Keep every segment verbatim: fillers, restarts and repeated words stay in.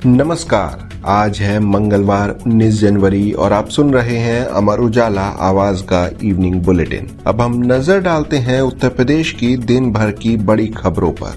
नमस्कार, आज है मंगलवार उन्नीस जनवरी और आप सुन रहे हैं अमर उजाला आवाज का इवनिंग बुलेटिन। अब हम नजर डालते हैं उत्तर प्रदेश की दिन भर की बड़ी खबरों पर।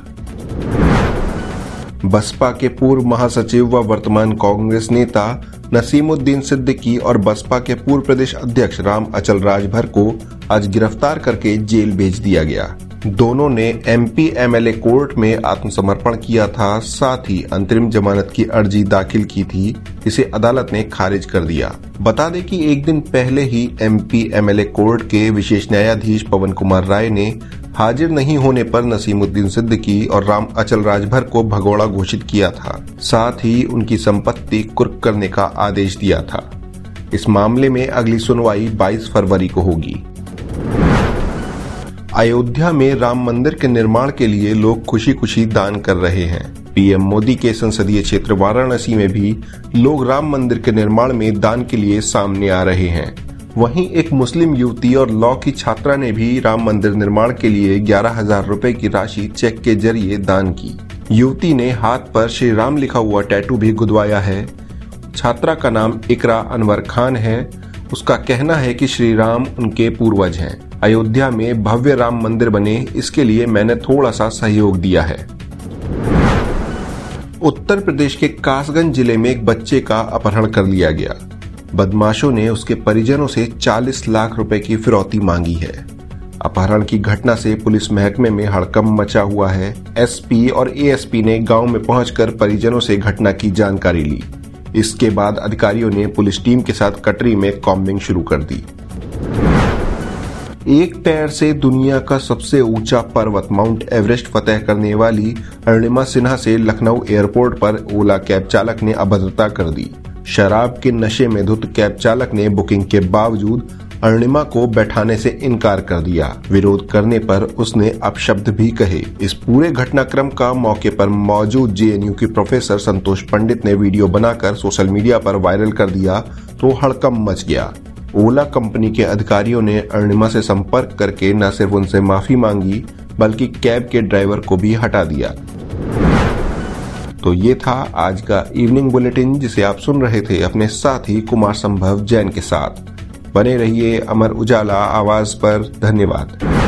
बसपा के पूर्व महासचिव व वर्तमान कांग्रेस नेता नसीमुद्दीन सिद्दीकी और बसपा के पूर्व प्रदेश अध्यक्ष राम अचल राजभर को आज गिरफ्तार करके जेल भेज दिया गया। दोनों ने एमपी एमएलए कोर्ट में आत्मसमर्पण किया था, साथ ही अंतरिम जमानत की अर्जी दाखिल की थी, इसे अदालत ने खारिज कर दिया। बता दें कि एक दिन पहले ही एमपी एमएलए कोर्ट के विशेष न्यायाधीश पवन कुमार राय ने हाजिर नहीं होने पर नसीमुद्दीन सिद्दीकी और राम अचल राजभर को भगोड़ा घोषित किया था, साथ ही उनकी संपत्ति कुर्क करने का आदेश दिया था। इस मामले में अगली सुनवाई बाईस फरवरी को होगी। अयोध्या में राम मंदिर के निर्माण के लिए लोग खुशी खुशी दान कर रहे हैं। पीएम मोदी के संसदीय क्षेत्र वाराणसी में भी लोग राम मंदिर के निर्माण में दान के लिए सामने आ रहे हैं। वहीं एक मुस्लिम युवती और लॉ की छात्रा ने भी राम मंदिर निर्माण के लिए ग्यारह हजार रुपए की राशि चेक के जरिए दान की। युवती ने हाथ पर श्री राम लिखा हुआ टैटू भी गुदवाया है। छात्रा का नाम इकरा अनवर खान है। उसका कहना है कि श्री राम उनके पूर्वज हैं। अयोध्या में भव्य राम मंदिर बने, इसके लिए मैंने थोड़ा सा सहयोग दिया है। उत्तर प्रदेश के कासगंज जिले में एक बच्चे का अपहरण कर लिया गया। बदमाशों ने उसके परिजनों से चालीस लाख रुपए की फिरौती मांगी है। अपहरण की घटना से पुलिस महकमे में हड़कंप मचा हुआ है। एसपी और एएसपी ने गांव में पहुंचकर परिजनों से घटना की जानकारी ली। इसके बाद अधिकारियों ने पुलिस टीम के साथ कटरी में कॉम्बिंग शुरू कर दी। एक पैर से दुनिया का सबसे ऊंचा पर्वत माउंट एवरेस्ट फतह करने वाली अरुणिमा सिन्हा से लखनऊ एयरपोर्ट पर ओला कैब चालक ने अभद्रता कर दी। शराब के नशे में धुत कैब चालक ने बुकिंग के बावजूद अरुणिमा को बैठाने से इनकार कर दिया। विरोध करने पर उसने अपशब्द भी कहे। इस पूरे घटनाक्रम का मौके पर मौजूद जेएनयू की प्रोफेसर संतोष पंडित ने वीडियो बनाकर सोशल मीडिया पर वायरल कर दिया तो हड़कंप मच गया। ओला कंपनी के अधिकारियों ने अरुणिमा से संपर्क करके न सिर्फ उनसे माफी मांगी बल्कि कैब के ड्राइवर को भी हटा दिया। तो ये था आज का इवनिंग बुलेटिन, जिसे आप सुन रहे थे अपने साथी कुमार संभव जैन के साथ। बने रहिए अमर उजाला आवाज पर। धन्यवाद।